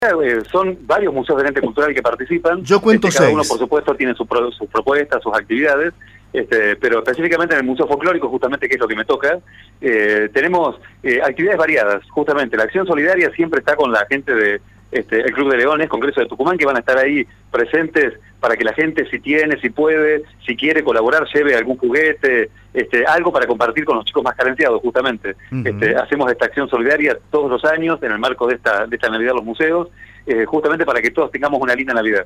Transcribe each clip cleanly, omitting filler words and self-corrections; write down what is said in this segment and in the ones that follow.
Son varios museos del ente cultural que participan. Yo cuento cada 6. uno, por supuesto, tiene sus propuestas, sus actividades, pero específicamente en el Museo Folclórico, justamente, que es lo que me toca, tenemos actividades variadas. Justamente, la acción solidaria siempre está con la gente de el Club de Leones, Congreso de Tucumán, que van a estar ahí presentes para que la gente, si tiene, si puede, si quiere colaborar, lleve algún juguete, algo para compartir con los chicos más carenciados, justamente. Hacemos esta acción solidaria todos los años en el marco de esta Navidad los museos, justamente para que todos tengamos una linda Navidad.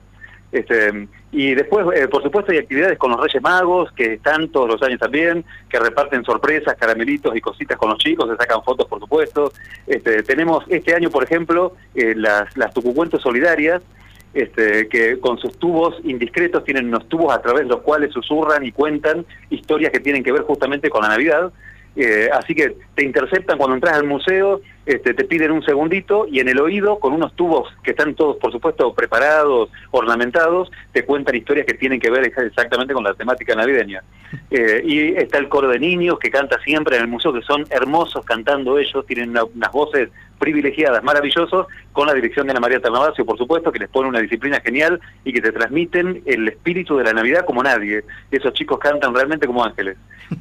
Y después, por supuesto, hay actividades con los Reyes Magos, que están todos los años también, que reparten sorpresas, caramelitos y cositas con los chicos, se sacan fotos, por supuesto. Tenemos este año, por ejemplo, las tucucuentos solidarias, que con sus tubos indiscretos tienen unos tubos a través de los cuales susurran y cuentan historias que tienen que ver justamente con la Navidad. Así que te interceptan cuando entras al museo, te piden un segundito y en el oído, con unos tubos que están todos, por supuesto, preparados, ornamentados, te cuentan historias que tienen que ver exactamente con la temática navideña. Y está el coro de niños que canta siempre en el museo, que son hermosos cantando ellos, tienen unas voces privilegiadas, maravillosos, con la dirección de Ana María Ternavasio, por supuesto, que les pone una disciplina genial y que te transmiten el espíritu de la Navidad como nadie. Esos chicos cantan realmente como ángeles.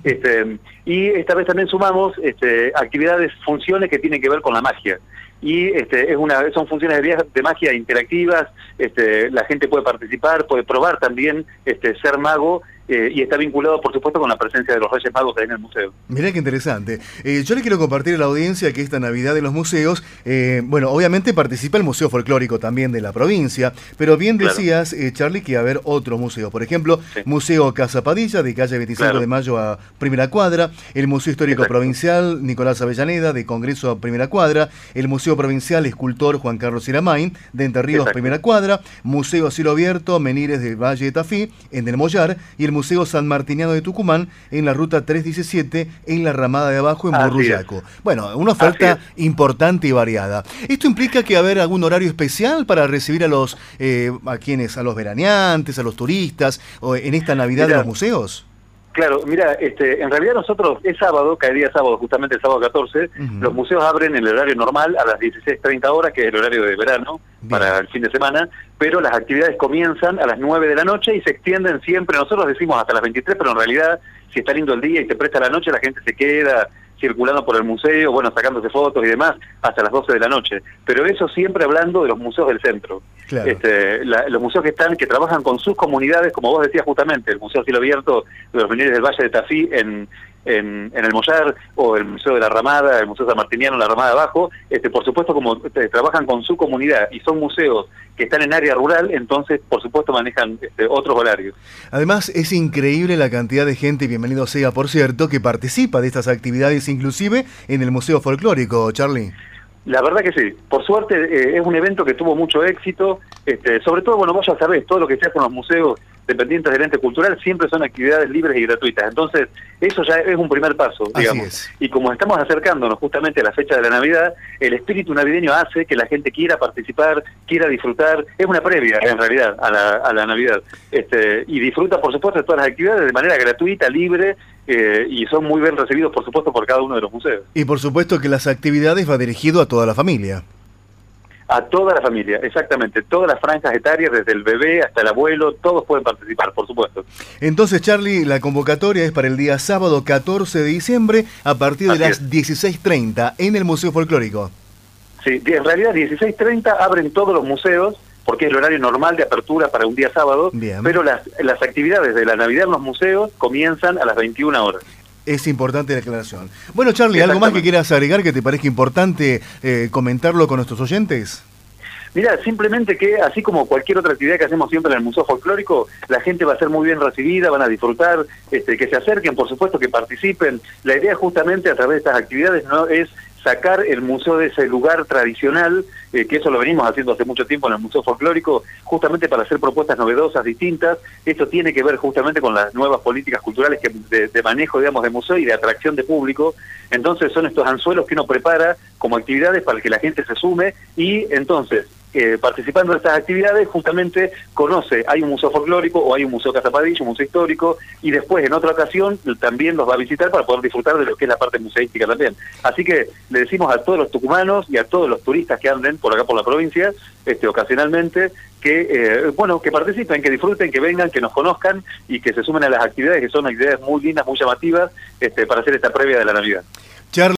Y esta vez también sumamos actividades, funciones que tienen que ver con la magia. Y son funciones de magia interactivas, la gente puede participar, puede probar también ser mago, y está vinculado, por supuesto, con la presencia de los Reyes Magos ahí en el museo. Mirá qué interesante. Yo le quiero compartir a la audiencia que esta Navidad de los museos, bueno, obviamente participa el Museo Folclórico también de la provincia, pero bien decías, claro, Charlie, que va a haber otro museo. Por ejemplo, sí. Museo Casa Padilla, de calle 25 claro. de Mayo a Primera Cuadra, el Museo Histórico Exacto. Provincial Nicolás Avellaneda, de Congreso a Primera Cuadra, el Museo Provincial Escultor Juan Carlos Iramain, de Entre Ríos, Exacto. Primera Cuadra, Museo a Cielo Abierto Menires de Valle de Tafí, en el Mollar, y el Museo San Martiniano de Tucumán en la ruta 317 en la ramada de abajo en Burruyaco. Bueno, una oferta importante y variada. ¿Esto implica que va a haber algún horario especial para recibir a los a los veraneantes, a los turistas, o en esta Navidad de los museos? Claro, mira, en realidad nosotros es sábado, cae día sábado, justamente el sábado 14, los museos abren en el horario normal a las 16:30 horas, que es el horario de verano, para el fin de semana, pero las actividades comienzan a las 9 de la noche y se extienden siempre, nosotros decimos hasta las 23, pero en realidad, si está lindo el día y se presta la noche, la gente se queda circulando por el museo, bueno, sacándose fotos y demás, hasta las 12 de la noche. Pero eso siempre hablando de los museos del centro. Claro. Los museos que trabajan con sus comunidades, como vos decías justamente, el Museo Cielo Abierto de los Menires del Valle de Tafí en el Mollar, o el Museo de la Ramada, el Museo San Martiniano en la Ramada abajo, por supuesto, como trabajan con su comunidad y son museos que están en área rural, entonces por supuesto manejan otros horarios. Además es increíble la cantidad de gente, bienvenido sea por cierto, que participa de estas actividades inclusive en el Museo Folclórico, Charlie. La verdad que sí, por suerte es un evento que tuvo mucho éxito, sobre todo, bueno, vos ya sabés, todo lo que se hace en los museos dependientes del ente cultural siempre son actividades libres y gratuitas, entonces eso ya es un primer paso, digamos. Y como estamos acercándonos justamente a la fecha de la Navidad, el espíritu navideño hace que la gente quiera participar, quiera disfrutar, es una previa en realidad a la Navidad, y disfruta por supuesto de todas las actividades de manera gratuita, libre, y son muy bien recibidos por supuesto por cada uno de los museos. Y por supuesto que las actividades va dirigido a toda la familia. A toda la familia, exactamente, todas las franjas etarias, desde el bebé hasta el abuelo, todos pueden participar, por supuesto. Entonces, Charlie, la convocatoria es para el día sábado 14 de diciembre a partir de las 16:30 en el Museo Folclórico. Sí, en realidad 16:30 abren todos los museos, porque es el horario normal de apertura para un día sábado, bien. Pero las actividades de la Navidad en los museos comienzan a las 21 horas. Es importante la aclaración. Bueno, Charlie, ¿algo más que quieras agregar que te parezca importante comentarlo con nuestros oyentes? Mira, simplemente que, así como cualquier otra actividad que hacemos siempre en el Museo Folclórico, la gente va a ser muy bien recibida, van a disfrutar, que se acerquen, por supuesto, que participen. La idea justamente a través de estas actividades no es sacar el museo de ese lugar tradicional, que eso lo venimos haciendo hace mucho tiempo en el Museo Folclórico, justamente para hacer propuestas novedosas, distintas. Esto tiene que ver justamente con las nuevas políticas culturales de manejo, digamos, de museo y de atracción de público. Entonces son estos anzuelos que uno prepara como actividades para que la gente se sume y entonces participando de estas actividades, justamente conoce, hay un museo folclórico o hay un museo Casa Padilla, un museo histórico, y después en otra ocasión también los va a visitar para poder disfrutar de lo que es la parte museística también. Así que le decimos a todos los tucumanos y a todos los turistas que anden por acá por la provincia, ocasionalmente, que bueno, que participen, que disfruten, que vengan, que nos conozcan y que se sumen a las actividades, que son actividades muy lindas, muy llamativas, para hacer esta previa de la Navidad.